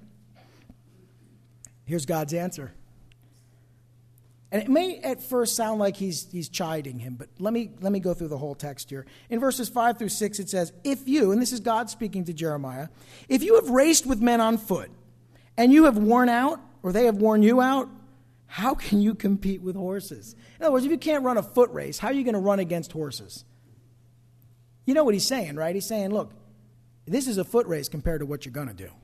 Here's God's answer. And it may at first sound like he's he's chiding him, but let me let me go through the whole text here. In verses five through six, it says, if you, and this is God speaking to Jeremiah, if you have raced with men on foot, and you have worn out, or they have worn you out, how can you compete with horses? In other words, if you can't run a foot race, how are you going to run against horses? You know what he's saying, right? He's saying, look, this is a foot race compared to what you're going to do.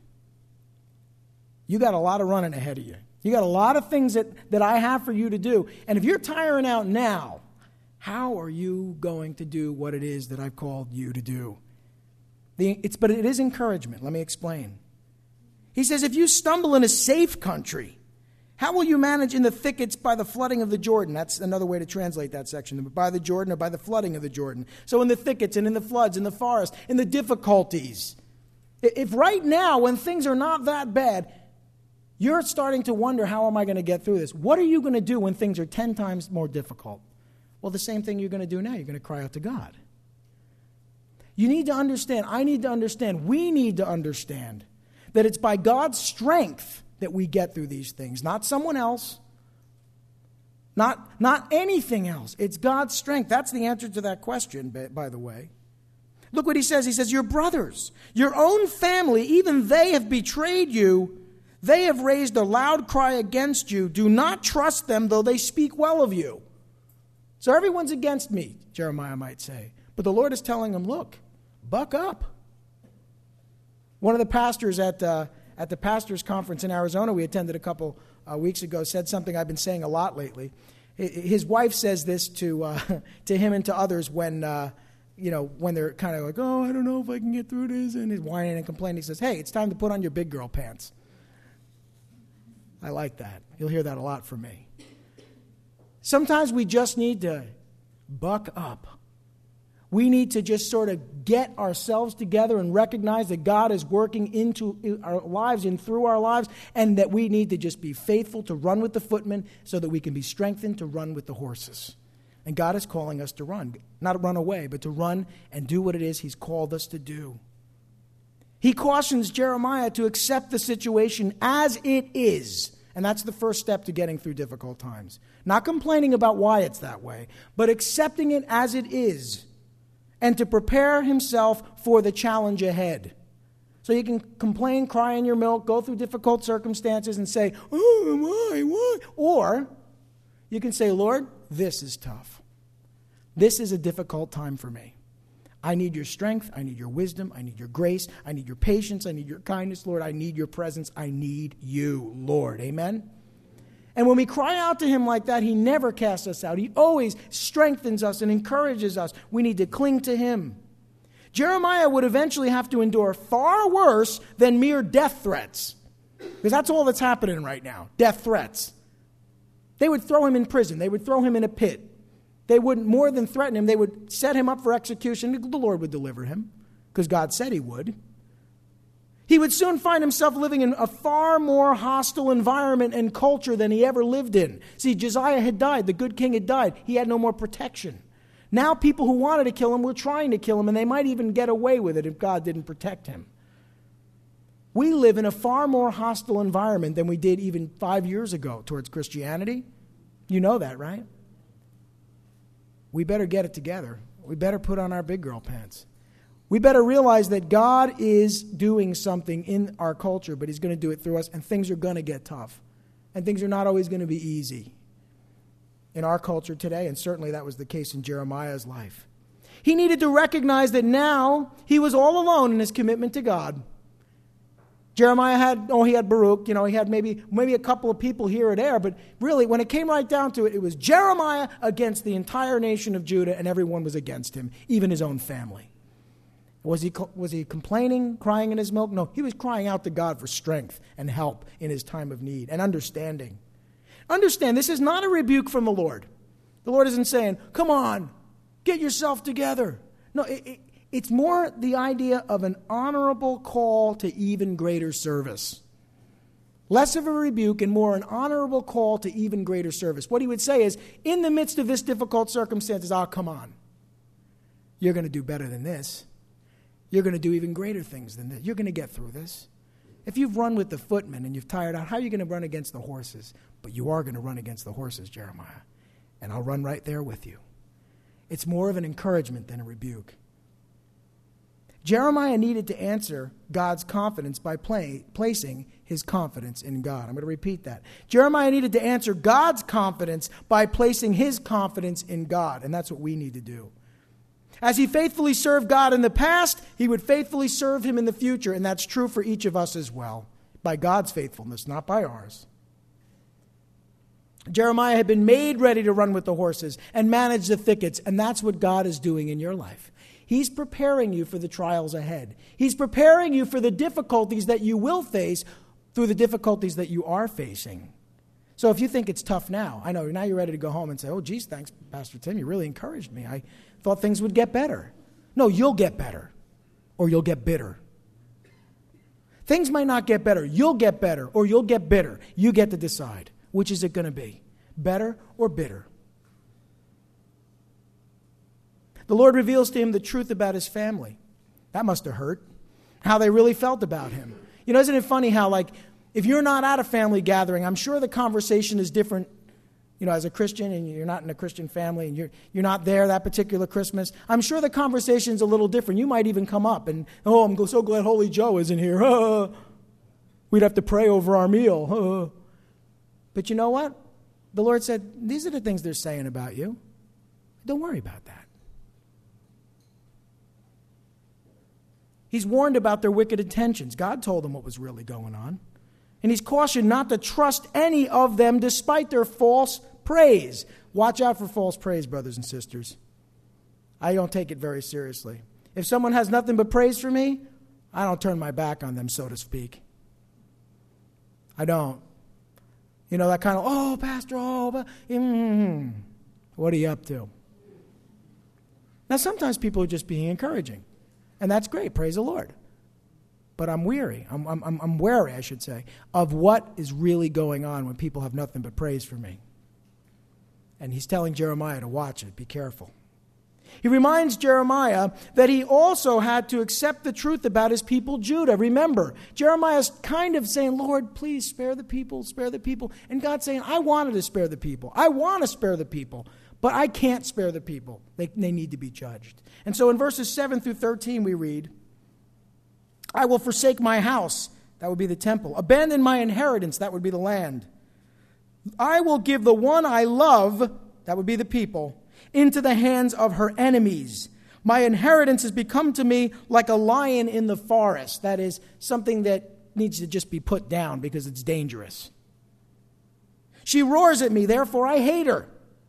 You got a lot of running ahead of you. You got a lot of things that, that I have for you to do. And if you're tiring out now, how are you going to do what it is that I've called you to do? The, it's, but it is encouragement. Let me explain. He says, if you stumble in a safe country, how will you manage in the thickets by the flooding of the Jordan? That's another way to translate that section. By the Jordan or by the flooding of the Jordan. So in the thickets and in the floods, in the forest, in the difficulties. If right now, when things are not that bad, you're starting to wonder, how am I going to get through this? What are you going to do when things are ten times more difficult? Well, the same thing you're going to do now. You're going to cry out to God. You need to understand, I need to understand, we need to understand that it's by God's strength that we get through these things, not someone else, not, not anything else. It's God's strength. That's the answer to that question, by the way. Look what he says. He says, your brothers, your own family, even they have betrayed you. They have raised a loud cry against you. Do not trust them, though they speak well of you. So everyone's against me, Jeremiah might say. But the Lord is telling them, look, buck up. One of the pastors at uh, at the pastors' conference in Arizona we attended a couple uh, weeks ago said something I've been saying a lot lately. His wife says this to uh, to him and to others when uh, you know when they're kind of like, oh, I don't know if I can get through this, and he's whining and complaining. He says, hey, it's time to put on your big girl pants. I like that. You'll hear that a lot from me. Sometimes we just need to buck up. We need to just sort of get ourselves together and recognize that God is working into our lives and through our lives, and that we need to just be faithful to run with the footmen so that we can be strengthened to run with the horses. And God is calling us to run. Not run away, but to run and do what it is he's called us to do. He cautions Jeremiah to accept the situation as it is. And that's the first step to getting through difficult times. Not complaining about why it's that way, but accepting it as it is. And to prepare himself for the challenge ahead. So you can complain, cry in your milk, go through difficult circumstances and say, oh, why, why? Or you can say, Lord, this is tough. This is a difficult time for me. I need your strength. I need your wisdom. I need your grace. I need your patience. I need your kindness, Lord. I need your presence. I need you, Lord. Amen? And when we cry out to him like that, he never casts us out. He always strengthens us and encourages us. We need to cling to him. Jeremiah would eventually have to endure far worse than mere death threats. Because that's all that's happening right now, death threats. They would throw him in prison. They would throw him in a pit. They wouldn't more than threaten him. They would set him up for execution. The Lord would deliver him because God said he would. He would soon find himself living in a far more hostile environment and culture than he ever lived in. See, Josiah had died. The good king had died. He had no more protection. Now people who wanted to kill him were trying to kill him, and they might even get away with it if God didn't protect him. We live in a far more hostile environment than we did even five years ago towards Christianity. You know that, right? We better get it together. We better put on our big girl pants. We better realize that God is doing something in our culture, but he's going to do it through us, and things are going to get tough. And things are not always going to be easy in our culture today, and certainly that was the case in Jeremiah's life. He needed to recognize that now he was all alone in his commitment to God. Jeremiah had, oh, he had Baruch, you know, he had maybe, maybe a couple of people here or there, but really, when it came right down to it, it was Jeremiah against the entire nation of Judah, and everyone was against him, even his own family. Was he, was he complaining, crying in his milk? No, he was crying out to God for strength and help in his time of need and understanding. Understand, this is not a rebuke from the Lord. The Lord isn't saying, come on, get yourself together. No, it, it, it's more the idea of an honorable call to even greater service. Less of a rebuke and more an honorable call to even greater service. What he would say is, in the midst of this difficult circumstances, oh, come on. You're going to do better than this. You're going to do even greater things than this. You're going to get through this. If you've run with the footmen and you've tired out, how are you going to run against the horses? But you are going to run against the horses, Jeremiah. And I'll run right there with you. It's more of an encouragement than a rebuke. Jeremiah needed to answer God's confidence by play, placing his confidence in God. I'm going to repeat that. Jeremiah needed to answer God's confidence by placing his confidence in God. And that's what we need to do. As he faithfully served God in the past, he would faithfully serve him in the future. And that's true for each of us as well. By God's faithfulness, not by ours. Jeremiah had been made ready to run with the horses and manage the thickets. And that's what God is doing in your life. He's preparing you for the trials ahead. He's preparing you for the difficulties that you will face through the difficulties that you are facing. So if you think it's tough now, I know now you're ready to go home and say, oh, geez, thanks, Pastor Tim. You really encouraged me. I thought things would get better. No, you'll get better or you'll get bitter. Things might not get better. You'll get better or you'll get bitter. You get to decide. Which is it going to be? Better or bitter? The Lord reveals to him the truth about his family. That must have hurt. How they really felt about him. You know, isn't it funny how, like, if you're not at a family gathering, I'm sure the conversation is different, you know, as a Christian and you're not in a Christian family and you're you're not there that particular Christmas. I'm sure the conversation's a little different. You might even come up and, oh, I'm so glad Holy Joe isn't here. Uh, we'd have to pray over our meal. Uh. But you know what? The Lord said, these are the things they're saying about you. Don't worry about that. He's warned about their wicked intentions. God told them what was really going on. And he's cautioned not to trust any of them despite their false praise. Watch out for false praise, brothers and sisters. I don't take it very seriously. If someone has nothing but praise for me, I don't turn my back on them, so to speak. I don't. You know, that kind of, oh, Pastor, oh, but, mm, what are you up to? Now, sometimes people are just being encouraging. And that's great, praise the Lord. But I'm weary, I'm, I'm, I'm wary, I should say, of what is really going on when people have nothing but praise for me. And he's telling Jeremiah to watch it. Be careful. He reminds Jeremiah that he also had to accept the truth about his people, Judah. Remember, Jeremiah's kind of saying, Lord, please spare the people, spare the people. And God's saying, I wanted to spare the people. I want to spare the people, but I can't spare the people. They, they need to be judged. And so in verses seven through thirteen, we read, I will forsake my house, that would be the temple, abandon my inheritance, that would be the land. I will give the one I love, that would be the people, into the hands of her enemies. My inheritance has become to me like a lion in the forest. That is something that needs to just be put down because it's dangerous. She roars at me, therefore I hate her.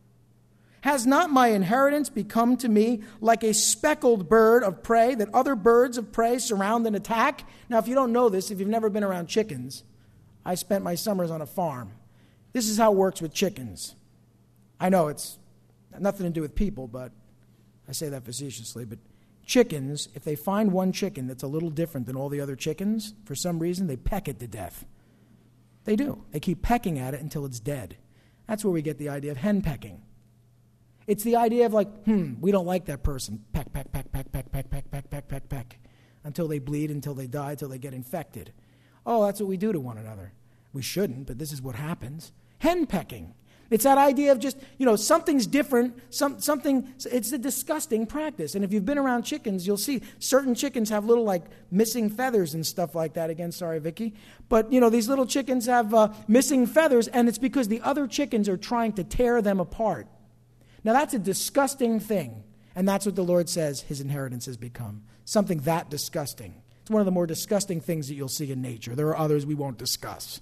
Has not my inheritance become to me like a speckled bird of prey that other birds of prey surround and attack? Now, if you don't know this, if you've never been around chickens, I spent my summers on a farm. This is how it works with chickens. I know it's nothing to do with people, but I say that facetiously. But chickens, if they find one chicken that's a little different than all the other chickens, for some reason, they peck it to death. They do. They keep pecking at it until it's dead. That's where we get the idea of hen pecking. It's the idea of like, hmm, we don't like that person. Peck, peck, peck, peck, peck, peck, peck, peck, peck, peck, peck, until they bleed, until they die, until they get infected. Oh, that's what we do to one another. We shouldn't, but this is what happens. Hen pecking. It's that idea of just, you know, something's different, some, something, it's a disgusting practice. And if you've been around chickens, you'll see certain chickens have little, like, missing feathers and stuff like that. Again, sorry, Vicky. But, you know, these little chickens have uh, missing feathers, and it's because the other chickens are trying to tear them apart. Now, that's a disgusting thing, and that's what the Lord says his inheritance has become, something that disgusting. It's one of the more disgusting things that you'll see in nature. There are others we won't discuss.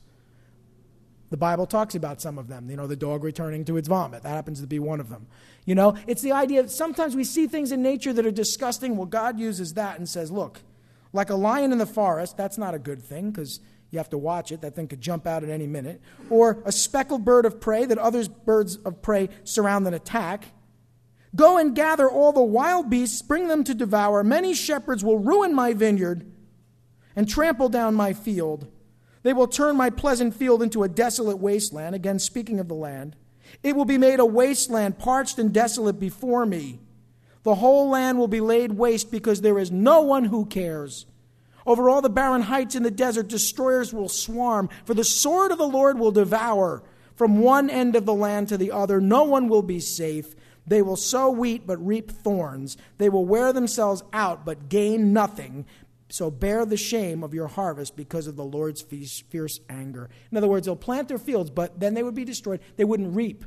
The Bible talks about some of them. You know, the dog returning to its vomit. That happens to be one of them. You know, it's the idea that sometimes we see things in nature that are disgusting. Well, God uses that and says, look, like a lion in the forest, that's not a good thing because you have to watch it. That thing could jump out at any minute. Or a speckled bird of prey that other birds of prey surround and attack. Go and gather all the wild beasts, bring them to devour. Many shepherds will ruin my vineyard and trample down my field. They will turn my pleasant field into a desolate wasteland. Again, speaking of the land. It will be made a wasteland, parched and desolate before me. The whole land will be laid waste because there is no one who cares. Over all the barren heights in the desert, destroyers will swarm, for the sword of the Lord will devour. From one end of the land to the other, no one will be safe. They will sow wheat but reap thorns. They will wear themselves out but gain nothing. So bear the shame of your harvest because of the Lord's fierce anger. In other words, they'll plant their fields, but then they would be destroyed. They wouldn't reap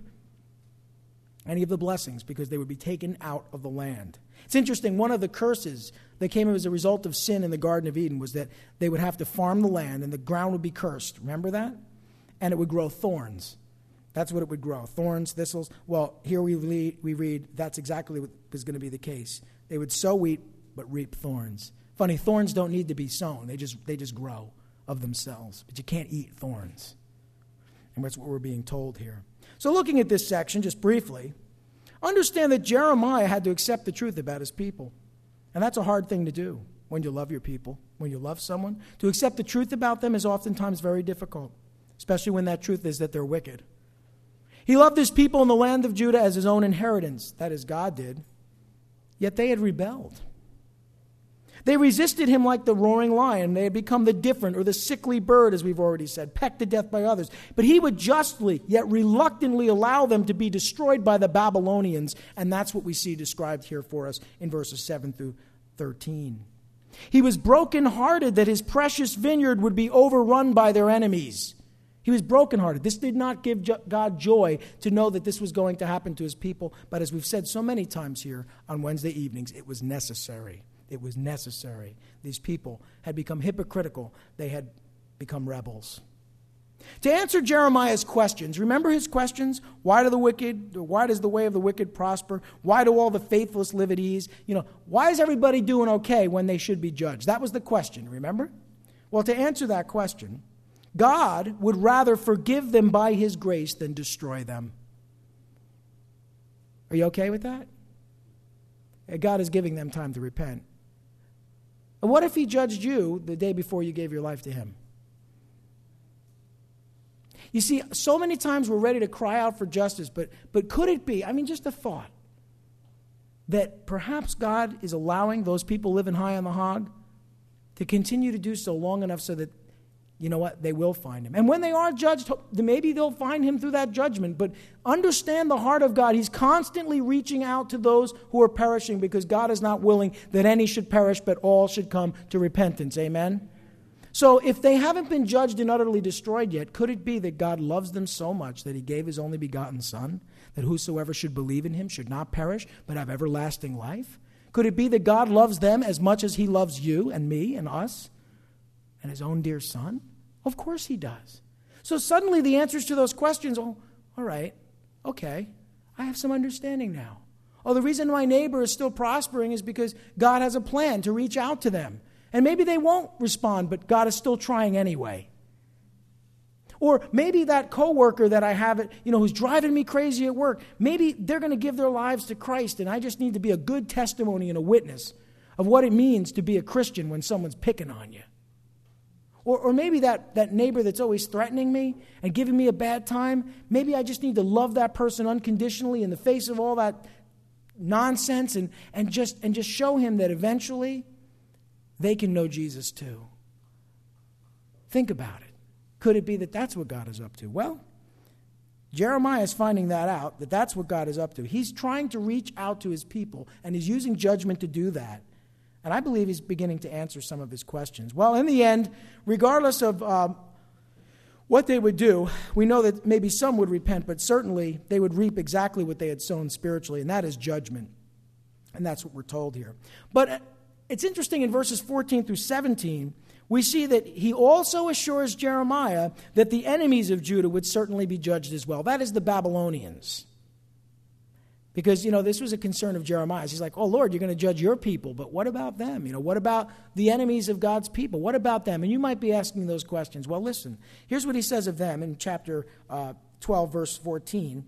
any of the blessings because they would be taken out of the land. It's interesting, one of the curses that came as a result of sin in the Garden of Eden was that they would have to farm the land and the ground would be cursed. Remember that? And it would grow thorns. That's what it would grow. Thorns, thistles. Well, here we read, we read that's exactly what was going to be the case. They would sow wheat but reap thorns. Funny, thorns don't need to be sown. They just they just grow of themselves. But you can't eat thorns. And that's what we're being told here. So looking at this section just briefly, understand that Jeremiah had to accept the truth about his people. And that's a hard thing to do when you love your people, when you love someone. To accept the truth about them is oftentimes very difficult, especially when that truth is that they're wicked. He loved his people in the land of Judah as his own inheritance. That is, God did. Yet they had rebelled. They resisted him like the roaring lion. They had become the different or the sickly bird, as we've already said, pecked to death by others. But he would justly, yet reluctantly allow them to be destroyed by the Babylonians. And that's what we see described here for us in verses seven through thirteen. He was brokenhearted that his precious vineyard would be overrun by their enemies. He was brokenhearted. This did not give God joy to know that this was going to happen to his people. But as we've said so many times here on Wednesday evenings, it was necessary. It was necessary. These people had become hypocritical. They had become rebels. To answer Jeremiah's questions, remember his questions? Why do the wicked, why does the way of the wicked prosper? Why do all the faithless live at ease? You know, why is everybody doing okay when they should be judged? That was the question, remember? Well, to answer that question, God would rather forgive them by his grace than destroy them. Are you okay with that? God is giving them time to repent. And what if he judged you the day before you gave your life to him? You see, so many times we're ready to cry out for justice, but, but could it be, I mean, just a thought, that perhaps God is allowing those people living high on the hog to continue to do so long enough so that, you know what, they will find him. And when they are judged, maybe they'll find him through that judgment. But understand the heart of God. He's constantly reaching out to those who are perishing because God is not willing that any should perish, but all should come to repentance. Amen? So if they haven't been judged and utterly destroyed yet, could it be that God loves them so much that he gave his only begotten Son, that whosoever should believe in him should not perish, but have everlasting life? Could it be that God loves them as much as he loves you and me and us and his own dear Son? Of course he does. So suddenly the answers to those questions, oh, all right, okay, I have some understanding now. Oh, the reason my neighbor is still prospering is because God has a plan to reach out to them. And maybe they won't respond, but God is still trying anyway. Or maybe that coworker that I have, you know, who's driving me crazy at work, maybe they're going to give their lives to Christ, and I just need to be a good testimony and a witness of what it means to be a Christian when someone's picking on you. Or, or maybe that, that neighbor that's always threatening me and giving me a bad time, maybe I just need to love that person unconditionally in the face of all that nonsense and, and, just, and just show him that eventually they can know Jesus too. Think about it. Could it be that that's what God is up to? Well, Jeremiah is finding that out, that that's what God is up to. He's trying to reach out to his people, and he's using judgment to do that. And I believe he's beginning to answer some of his questions. Well, in the end, regardless of um, what they would do, we know that maybe some would repent, but certainly they would reap exactly what they had sown spiritually, and that is judgment. And that's what we're told here. But it's interesting in verses fourteen through seventeen, we see that he also assures Jeremiah that the enemies of Judah would certainly be judged as well. That is the Babylonians. Because, you know, this was a concern of Jeremiah's. He's like, oh, Lord, you're going to judge your people, but what about them? You know, what about the enemies of God's people? What about them? And you might be asking those questions. Well, listen, here's what he says of them in chapter uh, twelve, verse fourteen.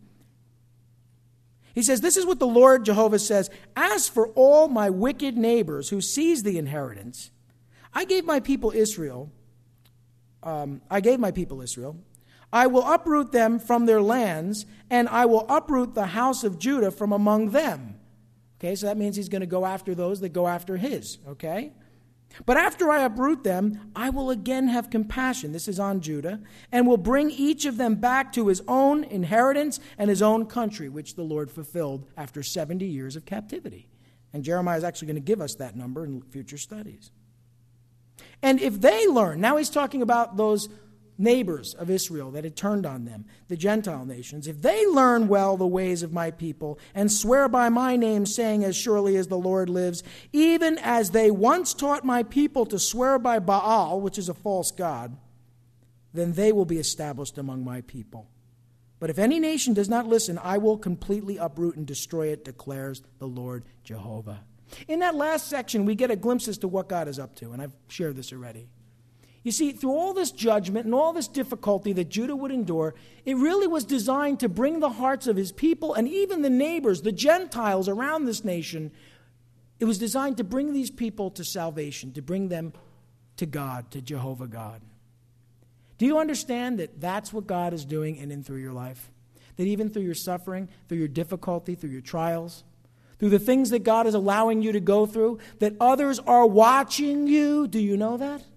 He says, this is what the Lord Jehovah says, as for all my wicked neighbors who seize the inheritance, I gave my people Israel, um, I gave my people Israel, I will uproot them from their lands, and I will uproot the house of Judah from among them. Okay, so that means he's going to go after those that go after his, okay? But after I uproot them, I will again have compassion, this is on Judah, and will bring each of them back to his own inheritance and his own country, which the Lord fulfilled after seventy years of captivity. And Jeremiah is actually going to give us that number in future studies. And if they learn, now he's talking about those neighbors of Israel that had turned on them, the Gentile nations, if they learn well the ways of my people and swear by my name, saying, as surely as the Lord lives, even as they once taught my people to swear by Baal, which is a false god, then they will be established among my people. But if any nation does not listen, I will completely uproot and destroy it, declares the Lord Jehovah. In that last section, we get a glimpse as to what God is up to, and I've shared this already. You see, through all this judgment and all this difficulty that Judah would endure, it really was designed to bring the hearts of his people and even the neighbors, the Gentiles around this nation, it was designed to bring these people to salvation, to bring them to God, to Jehovah God. Do you understand that that's what God is doing in and through your life? That even through your suffering, through your difficulty, through your trials, through the things that God is allowing you to go through, that others are watching you. Do you know that?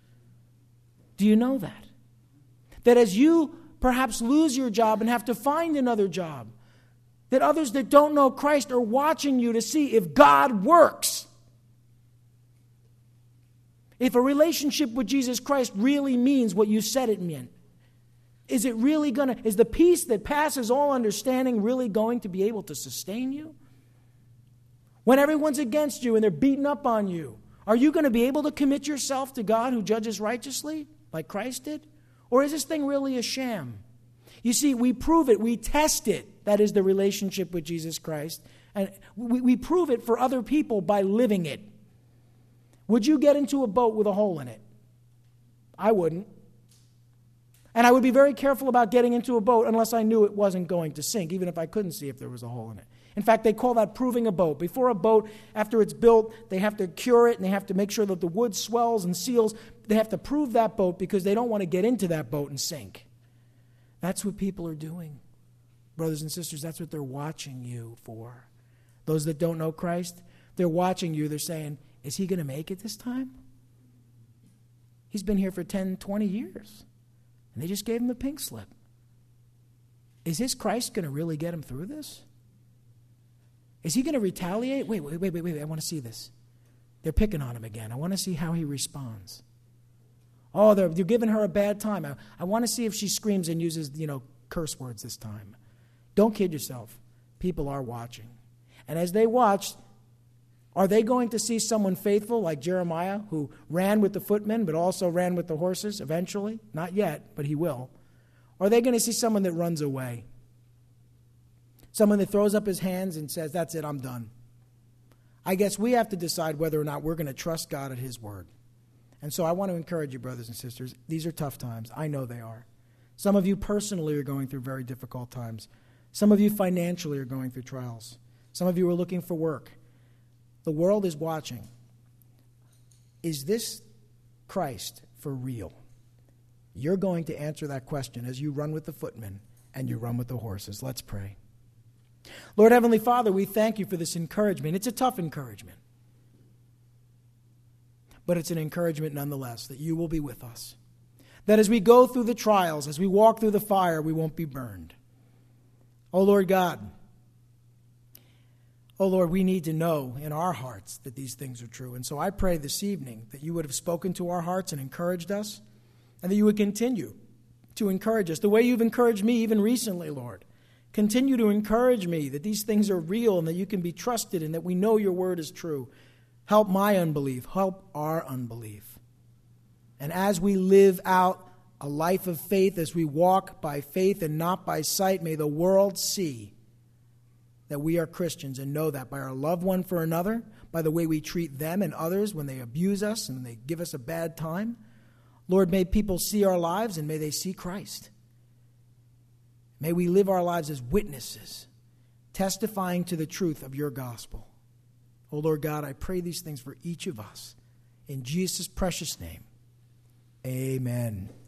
Do you know that? That as you perhaps lose your job and have to find another job, that others that don't know Christ are watching you to see if God works. If a relationship with Jesus Christ really means what you said it meant. Is it really going to, is the peace that passes all understanding really going to be able to sustain you? When everyone's against you and they're beating up on you, are you going to be able to commit yourself to God who judges righteously? Like Christ did? Or is this thing really a sham? You see, we prove it. We test it. That is the relationship with Jesus Christ. And we, we prove it for other people by living it. Would you get into a boat with a hole in it? I wouldn't. And I would be very careful about getting into a boat unless I knew it wasn't going to sink, even if I couldn't see if there was a hole in it. In fact, they call that proving a boat. Before a boat, after it's built, they have to cure it and they have to make sure that the wood swells and seals. They have to prove that boat because they don't want to get into that boat and sink. That's what people are doing. Brothers and sisters, that's what they're watching you for. Those that don't know Christ, they're watching you. They're saying, is he going to make it this time? He's been here for ten, twenty years. And they just gave him the pink slip. Is his Christ going to really get him through this? Is he going to retaliate? Wait, wait, wait, wait, wait. I want to see this. They're picking on him again. I want to see how he responds. Oh, they're, they're giving her a bad time. I, I want to see if she screams and uses, you know, curse words this time. Don't kid yourself. People are watching. And as they watch, are they going to see someone faithful like Jeremiah, who ran with the footmen but also ran with the horses eventually? Not yet, but he will. Or are they going to see someone that runs away? Someone that throws up his hands and says, that's it, I'm done. I guess we have to decide whether or not we're going to trust God at his word. And so I want to encourage you, brothers and sisters. These are tough times. I know they are. Some of you personally are going through very difficult times. Some of you financially are going through trials. Some of you are looking for work. The world is watching. Is this Christ for real? You're going to answer that question as you run with the footmen and you run with the horses. Let's pray. Lord Heavenly Father, we thank you for this encouragement. It's a tough encouragement. But it's an encouragement nonetheless that you will be with us. That as we go through the trials, as we walk through the fire, we won't be burned. Oh Lord God, oh Lord, we need to know in our hearts that these things are true. And so I pray this evening that you would have spoken to our hearts and encouraged us, and that you would continue to encourage us the way you've encouraged me even recently, Lord. Continue to encourage me that these things are real and that you can be trusted and that we know your word is true. Help my unbelief. Help our unbelief. And as we live out a life of faith, as we walk by faith and not by sight, may the world see that we are Christians and know that by our love one for another, by the way we treat them and others when they abuse us and they give us a bad time. Lord, may people see our lives and may they see Christ. May we live our lives as witnesses, testifying to the truth of your gospel. Oh, Lord God, I pray these things for each of us. In Jesus' precious name, amen.